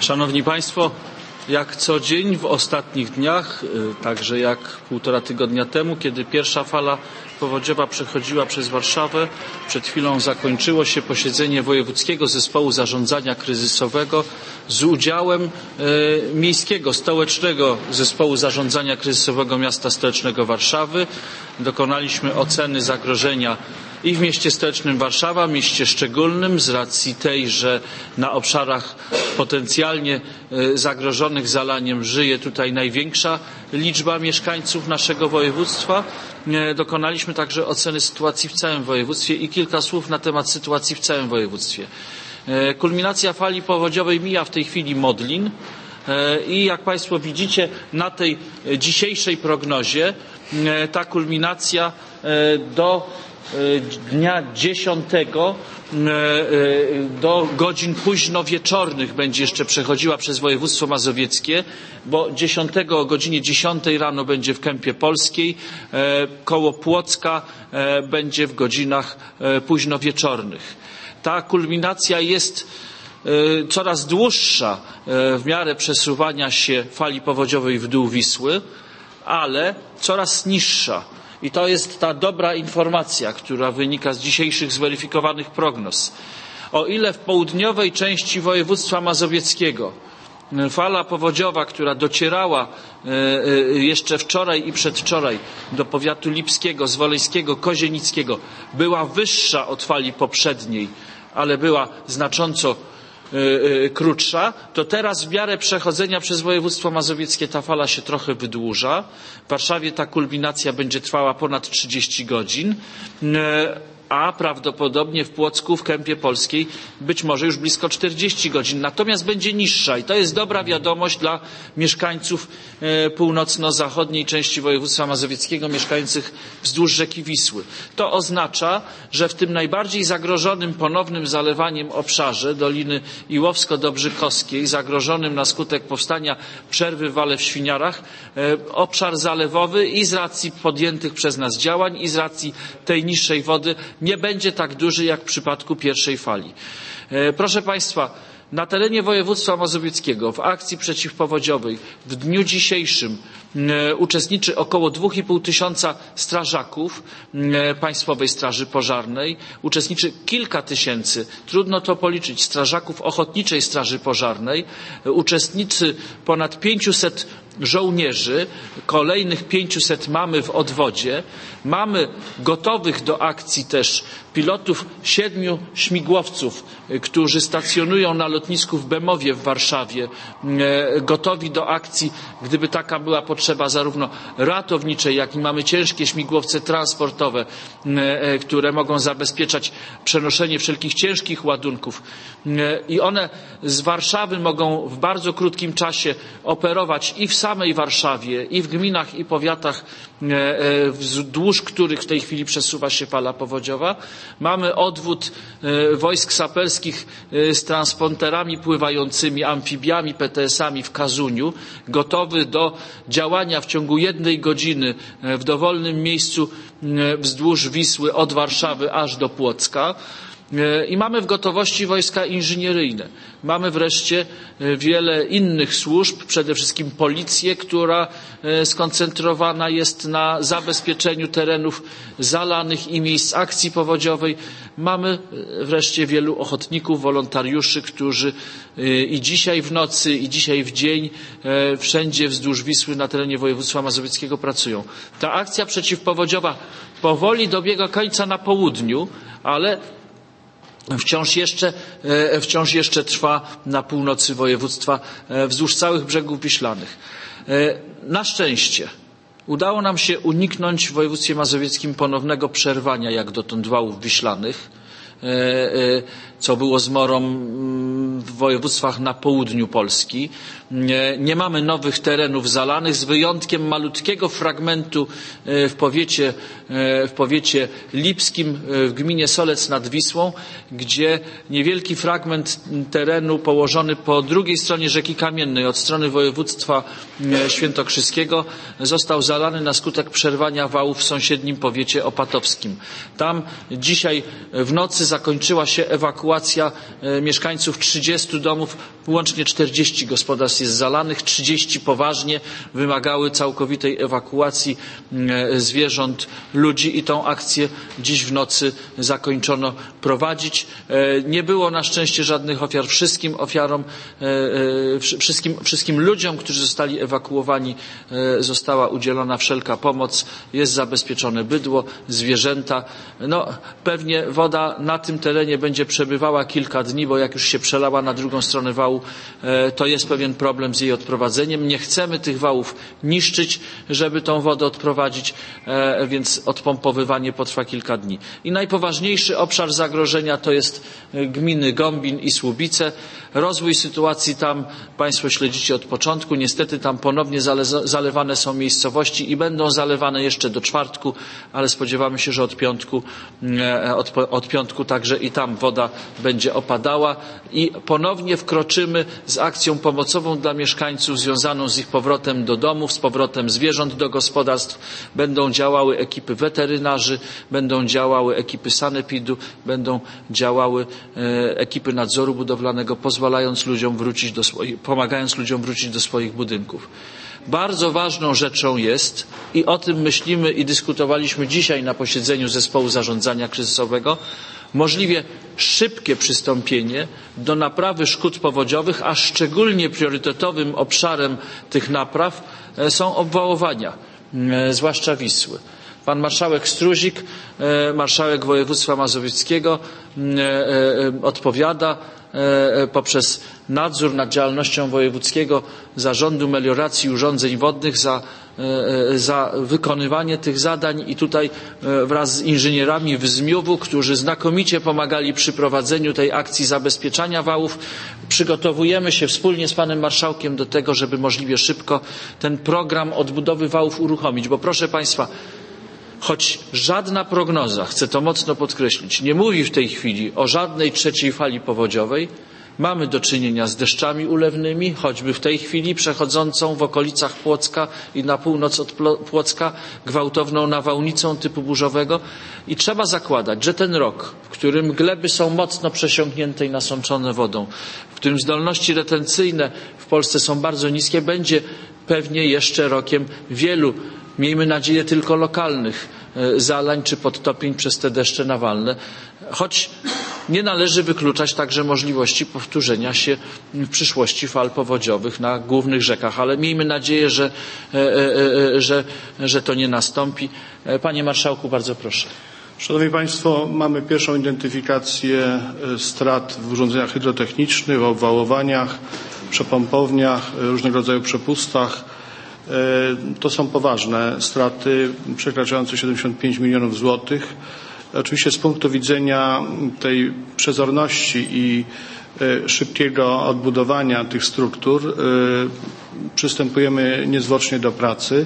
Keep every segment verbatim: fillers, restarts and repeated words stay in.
Szanowni Państwo, jak co dzień w ostatnich dniach, także jak półtora tygodnia temu, kiedy pierwsza fala powodziowa przechodziła przez Warszawę, przed chwilą zakończyło się posiedzenie Wojewódzkiego Zespołu Zarządzania Kryzysowego z udziałem e, Miejskiego, Stołecznego Zespołu Zarządzania Kryzysowego Miasta Stołecznego Warszawy. Dokonaliśmy oceny zagrożenia i w mieście stołecznym Warszawa, mieście szczególnym, z racji tej, że na obszarach potencjalnie zagrożonych zalaniem żyje tutaj największa liczba mieszkańców naszego województwa. Dokonaliśmy także oceny sytuacji w całym województwie i kilka słów na temat sytuacji w całym województwie. Kulminacja fali powodziowej mija w tej chwili Modlin i jak Państwo widzicie na tej dzisiejszej prognozie ta kulminacja do dnia dziesiątego do godzin późno wieczornych będzie jeszcze przechodziła przez województwo mazowieckie, bo dziesiątego o godzinie dziesiątej rano będzie w Kępie Polskiej, koło Płocka będzie w godzinach późno wieczornych. Ta kulminacja jest coraz dłuższa w miarę przesuwania się fali powodziowej w dół Wisły, ale coraz niższa. I to jest ta dobra informacja, która wynika z dzisiejszych zweryfikowanych prognoz. O ile w południowej części województwa mazowieckiego fala powodziowa, która docierała jeszcze wczoraj i przedwczoraj do powiatu lipskiego, zwoleńskiego, kozienickiego, była wyższa od fali poprzedniej, ale była znacząco krótsza, to teraz w miarę przechodzenia przez województwo mazowieckie ta fala się trochę wydłuża. W Warszawie ta kulminacja będzie trwała ponad trzydzieści godzin, a prawdopodobnie w Płocku, w Kępie Polskiej być może już blisko czterdzieści godzin. Natomiast będzie niższa i to jest dobra wiadomość dla mieszkańców północno-zachodniej części województwa mazowieckiego, mieszkających wzdłuż rzeki Wisły. To oznacza, że w tym najbardziej zagrożonym ponownym zalewaniem obszarze Doliny Iłowsko-Dobrzykowskiej, zagrożonym na skutek powstania przerwy w Wale w Świniarach, obszar zalewowy i z racji podjętych przez nas działań i z racji tej niższej wody nie będzie tak duży jak w przypadku pierwszej fali. Proszę Państwa, na terenie województwa mazowieckiego w akcji przeciwpowodziowej w dniu dzisiejszym uczestniczy około dwa i pół tysiąca strażaków Państwowej Straży Pożarnej, uczestniczy kilka tysięcy, trudno to policzyć, strażaków Ochotniczej Straży Pożarnej, uczestniczy ponad pięciuset żołnierzy, kolejnych pięciuset mamy w odwodzie, mamy gotowych do akcji też pilotów siedmiu śmigłowców, którzy stacjonują na lotnisku w Bemowie w Warszawie, gotowi do akcji, gdyby taka była potrzeba zarówno ratowniczej, jak i mamy ciężkie śmigłowce transportowe, które mogą zabezpieczać przenoszenie wszelkich ciężkich ładunków i one z Warszawy mogą w bardzo krótkim czasie operować i w samej Warszawie, i w gminach, i powiatach, wzdłuż których w tej chwili przesuwa się fala powodziowa. Mamy odwód wojsk saperskich z transponterami pływającymi, amfibiami, P T S-ami w Kazuniu, gotowy do działania w ciągu jednej godziny w dowolnym miejscu wzdłuż Wisły od Warszawy aż do Płocka. I mamy w gotowości wojska inżynieryjne. Mamy wreszcie wiele innych służb, przede wszystkim policję, która skoncentrowana jest na zabezpieczeniu terenów zalanych i miejsc akcji powodziowej. Mamy wreszcie wielu ochotników, wolontariuszy, którzy i dzisiaj w nocy, i dzisiaj w dzień wszędzie wzdłuż Wisły na terenie województwa mazowieckiego pracują. Ta akcja przeciwpowodziowa powoli dobiega końca na południu, ale Wciąż jeszcze, wciąż jeszcze trwa na północy województwa wzdłuż całych brzegów wiślanych. Na szczęście udało nam się uniknąć w województwie mazowieckim ponownego przerwania jak dotąd wałów wiślanych, co było zmorą w województwach na południu Polski. Nie, nie mamy nowych terenów zalanych, z wyjątkiem malutkiego fragmentu w powiecie, w powiecie lipskim, w gminie Solec nad Wisłą, gdzie niewielki fragment terenu położony po drugiej stronie rzeki Kamiennej, od strony województwa świętokrzyskiego, został zalany na skutek przerwania wałów w sąsiednim powiecie opatowskim. Tam dzisiaj w nocy zakończyła się ewakuacja mieszkańców trzydziestu trzydziestu domów, łącznie czterdzieści gospodarstw jest zalanych, trzydzieści poważnie wymagały całkowitej ewakuacji zwierząt, ludzi i tą akcję dziś w nocy zakończono prowadzić. Nie było na szczęście żadnych ofiar. Wszystkim ofiarom, wszystkim, wszystkim ludziom, którzy zostali ewakuowani, została udzielona wszelka pomoc. Jest zabezpieczone bydło, zwierzęta. No, pewnie woda na tym terenie będzie przebywała kilka dni, bo jak już się przelała na drugą stronę wału, to jest pewien problem z jej odprowadzeniem. Nie chcemy tych wałów niszczyć, żeby tą wodę odprowadzić, więc odpompowywanie potrwa kilka dni. I najpoważniejszy obszar zagrożenia to jest gminy Gombin i Słubice. Rozwój sytuacji tam Państwo śledzicie od początku. Niestety tam ponownie zalewane są miejscowości i będą zalewane jeszcze do czwartku, ale spodziewamy się, że od piątku, od, od piątku także i tam woda będzie opadała i ponownie wkroczymy z akcją pomocową dla mieszkańców związaną z ich powrotem do domów, z powrotem zwierząt do gospodarstw. Będą działały ekipy weterynarzy, będą działały ekipy sanepidu, będą działały e, ekipy nadzoru budowlanego, pozwalając ludziom wrócić do swoich, pomagając ludziom wrócić do swoich budynków. Bardzo ważną rzeczą jest, i o tym myślimy i dyskutowaliśmy dzisiaj na posiedzeniu zespołu zarządzania kryzysowego, możliwie szybkie przystąpienie do naprawy szkód powodziowych, a szczególnie priorytetowym obszarem tych napraw są obwałowania, zwłaszcza Wisły. Pan marszałek Struzik, marszałek województwa mazowieckiego, odpowiada poprzez nadzór nad działalnością Wojewódzkiego Zarządu Melioracji i Urządzeń Wodnych za, za wykonywanie tych zadań i tutaj wraz z inżynierami w Zmiuwu, którzy znakomicie pomagali przy prowadzeniu tej akcji zabezpieczania wałów, przygotowujemy się wspólnie z panem marszałkiem do tego, żeby możliwie szybko ten program odbudowy wałów uruchomić, bo proszę Państwa, choć żadna prognoza, chcę to mocno podkreślić, nie mówi w tej chwili o żadnej trzeciej fali powodziowej, mamy do czynienia z deszczami ulewnymi, choćby w tej chwili przechodzącą w okolicach Płocka i na północ od Płocka gwałtowną nawałnicą typu burzowego i trzeba zakładać, że ten rok, w którym gleby są mocno przesiąknięte i nasączone wodą, w którym zdolności retencyjne w Polsce są bardzo niskie, będzie pewnie jeszcze rokiem wielu, miejmy nadzieję, tylko lokalnych zalań czy podtopień przez te deszcze nawalne, choć nie należy wykluczać także możliwości powtórzenia się w przyszłości fal powodziowych na głównych rzekach, ale miejmy nadzieję, że, że, że to nie nastąpi. Panie marszałku, bardzo proszę. Szanowni Państwo, mamy pierwszą identyfikację strat w urządzeniach hydrotechnicznych, w obwałowaniach, przepompowniach, różnego rodzaju przepustach. To są poważne straty przekraczające siedemdziesiąt pięć milionów złotych. Oczywiście z punktu widzenia tej przezorności i szybkiego odbudowania tych struktur przystępujemy niezwłocznie do pracy.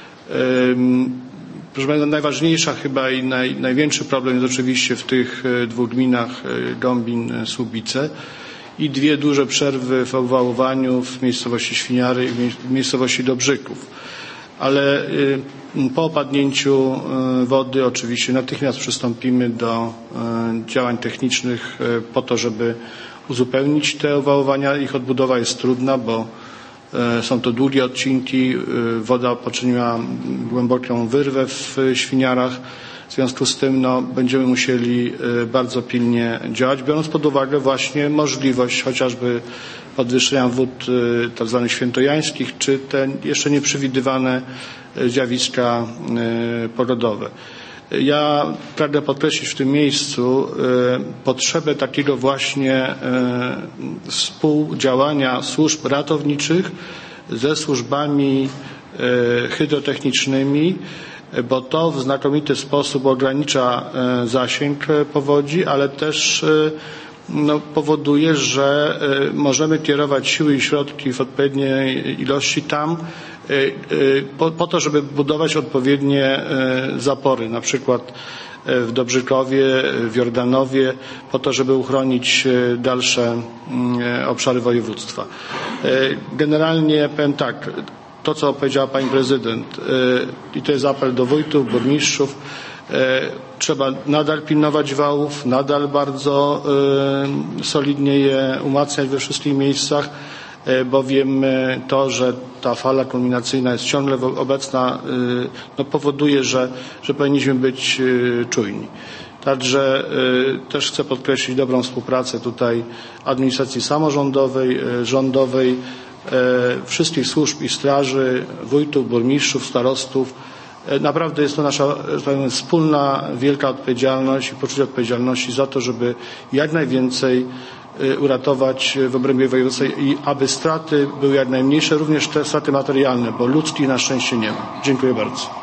Proszę Państwa, najważniejsza chyba i naj, największy problem jest oczywiście w tych dwóch gminach Gombin, Słubice i dwie duże przerwy w obwałowaniu w miejscowości Świniary i w miejscowości Dobrzyków. Ale po opadnięciu wody oczywiście natychmiast przystąpimy do działań technicznych po to, żeby uzupełnić te obwałowania. Ich odbudowa jest trudna, bo są to długie odcinki. Woda poczyniła głęboką wyrwę w Świniarach. W związku z tym no, będziemy musieli bardzo pilnie działać, biorąc pod uwagę właśnie możliwość chociażby podwyższenia wód tak zwanych świętojańskich, czy te jeszcze nieprzewidywane zjawiska pogodowe. Ja pragnę podkreślić w tym miejscu potrzebę takiego właśnie współdziałania służb ratowniczych ze służbami hydrotechnicznymi, bo to w znakomity sposób ogranicza zasięg powodzi, ale też no, powoduje, że możemy kierować siły i środki w odpowiedniej ilości tam po, po to, żeby budować odpowiednie zapory, na przykład w Dobrzykowie, w Jordanowie, po to, żeby uchronić dalsze obszary województwa. Generalnie powiem tak, to co powiedziała pani prezydent i to jest apel do wójtów, burmistrzów, Trzeba nadal pilnować wałów, nadal bardzo solidnie je umacniać we wszystkich miejscach, bowiem to, że ta fala kulminacyjna jest ciągle obecna, no powoduje, że, że powinniśmy być czujni. Także też chcę podkreślić dobrą współpracę tutaj administracji samorządowej, rządowej, wszystkich służb i straży, wójtów, burmistrzów, starostów. Naprawdę jest to nasza, że tak powiem, wspólna, wielka odpowiedzialność i poczucie odpowiedzialności za to, żeby jak najwięcej uratować w obrębie województwa i aby straty były jak najmniejsze, również te straty materialne, bo ludzkich na szczęście nie ma. Dziękuję bardzo.